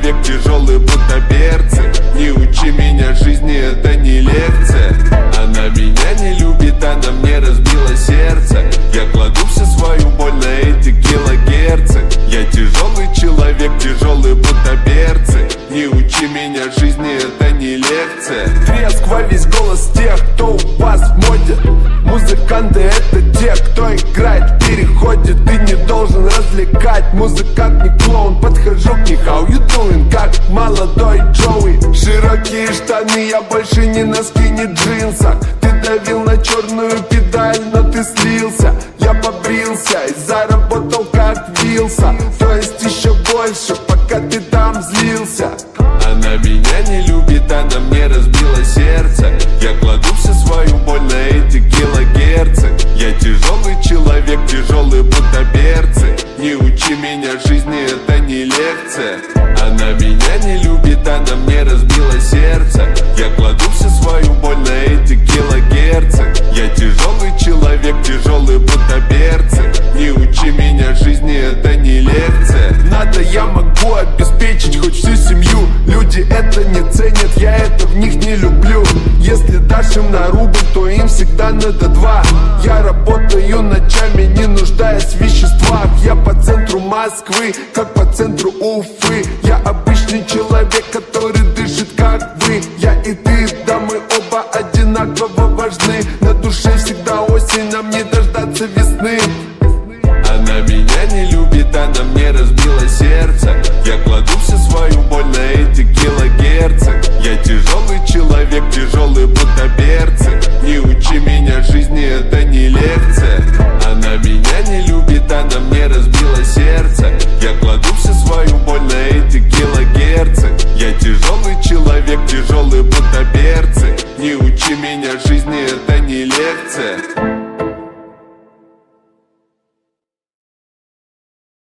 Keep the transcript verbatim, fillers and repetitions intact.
человек тяжелый, будто берцы. Не учи меня жизни, это не лекция. Она меня не любит, она мне разбила сердце. Я кладу всю свою боль на эти килогерцы. Я тяжелый человек, тяжелый, будто берцы. Не учи меня жизни, это не лекция. Треск во весь голос тех, кто у вас в моде. Музыканты — это те, кто играет в переходе. Ты не должен развлекать, музыкант не клоун. Подхожу к них, how you doing, как молодой Джоуи. Широкие штаны, я больше не носки, не джинсах. Ты давил на черную педаль, но ты слился. Я побрился и заработал как Вилса. То есть еще больше, пока ты там злился. Она меня не любит, она мне разбила сердце. Я кладу всю свою боль на эти килогерцы. Я тяжелый человек, тяжелый, будто берцы. Не учи меня жизни, это не лекция. Она меня не любит, она мне разбила сердце. Я кладу всю свою боль на эти килогерцы. Я тяжелый человек, тяжелый, будто берцы. Не учи меня жизни, это не лекция. Надо, я могу обеспечить хоть всю семью. Люди это не ценят, я это в них не люблю. Если дашь им на рубль, то им всегда надо два. Я работаю ночами, не нуждаясь в веществах. Я по центру Москвы, как по центру Уфы. Я обычный человек, который дышит как вы. Я и ты, да, мы оба одинаково важны. На душе всегда осень, нам не дождаться весны. Она меня не любит, она мне разбила сердце. Я кладу всю свою боль на эти килогерцы. Я тяжелый человек, тяжелый, будто берцы. Не учи меня жизни, это не лекция. Она меня не любит, она мне разбила сердце. Я кладу всю свою боль на эти килогерцы. Я тяжелый человек, тяжелый, будто берцы. Не учи меня жизни, это не лекция.